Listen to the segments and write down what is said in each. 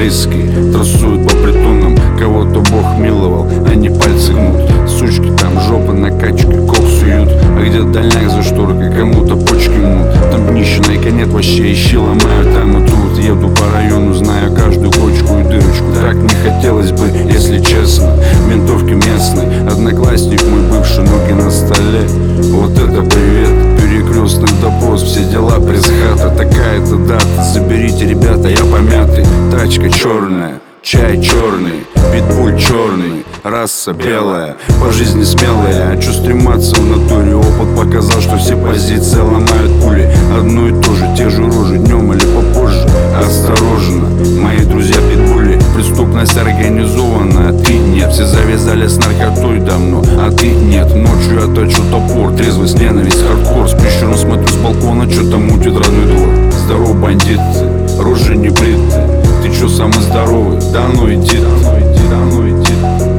риски. Трассуют по притонам, кого-то Бог миловал, они пальцы гнут. Сучки там жопы на качке, кок суют. А где дальняк за шторкой, кому-то почки мнут. Там днище на конец вообще ищи ломают, там и тут. Еду по району, зная каждую кочку и дырочку. Так не хотелось бы, если честно. Ментовки местной, одноклассник мой бывший, ноги на столе. Вот это привет, перекрестный допрос, все дела пресс-хата. Такая-то дата, заберите, ребята, я помятый. Тачка черная, чай черный, питбуль черный, раса белая, по жизни смелая. Хочу стрематься в натуре, опыт показал, что все позиции ломают пули. Одно и то же, те же рожи, днем или попозже. Осторожно, мои друзья питбули. Преступность организованная, ты нет. Все завязали с наркотой давно, а ты нет. Ночью я точу топор, трезвость, ненависть, хардкор. С прищуром смотрю с балкона, что-то мутит родной двор. Здорово, бандиты, рожи не бриты. Ты чё самый здоровый? Да ну иди, да ну иди, да ну иди,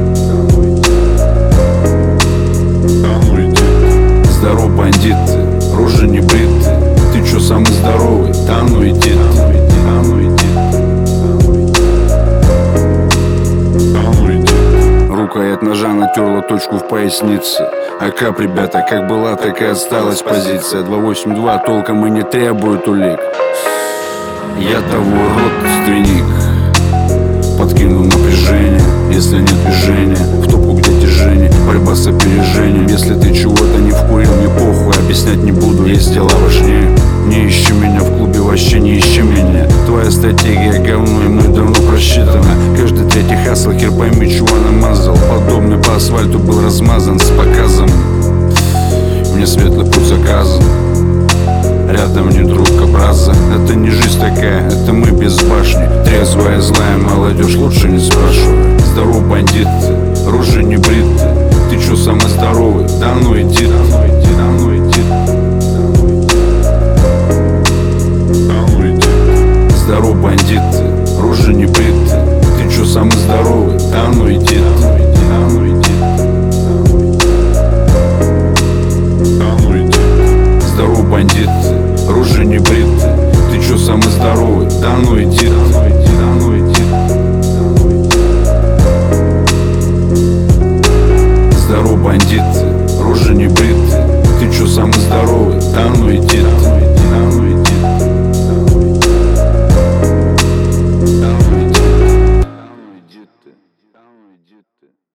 да ну иди. Здорово, бандиты, рожи не бриты. Ты чё самый здоровый? Да ну иди, да ну иди, да ну иди, да ну иди. Рукоять ножа натерла точку в пояснице. АК, ребята, как была, так и осталась позиция. 282 толком и не требует улик. Я того родственник. Подкину напряжение, если нет движения. В топку, где тяжение, борьба с опережением. Если ты чего-то не вкурил, не похуй, объяснять не буду, есть дела важнее. Не ищи меня в клубе, вообще не ищи меня. Твоя стратегия говно и мной давно просчитана. Каждый третий хасл, хер пойми, чего намазал. Подобный по асфальту был размазан с показом. Мне светлый путь заказан. Рядом не друг образа. Это не жизнь такая, это мы без башни. Трезвая, злая молодежь, лучше не спрашивай. Здорово, бандиты, рожи не бриты. Ты чё самый здоровый? Да ну иди, да ну иди, да ну иди, да ну иди. Здорово, бандиты, рожи не бриты. Ты чё самый здоровый? Да ну иди, да ну иди, да ну иди, да ну иди. Здорово, бандиты, рожи не бриты. Ты чё самый здоровый? Да ну иди, да ну иди, да ну иди, здорово, бандиты, рожи не бриты. Ты чё самый здоровый? Да ну иди, да ну иди, да ну иди, да ну иди, да ну иди, да ну иди.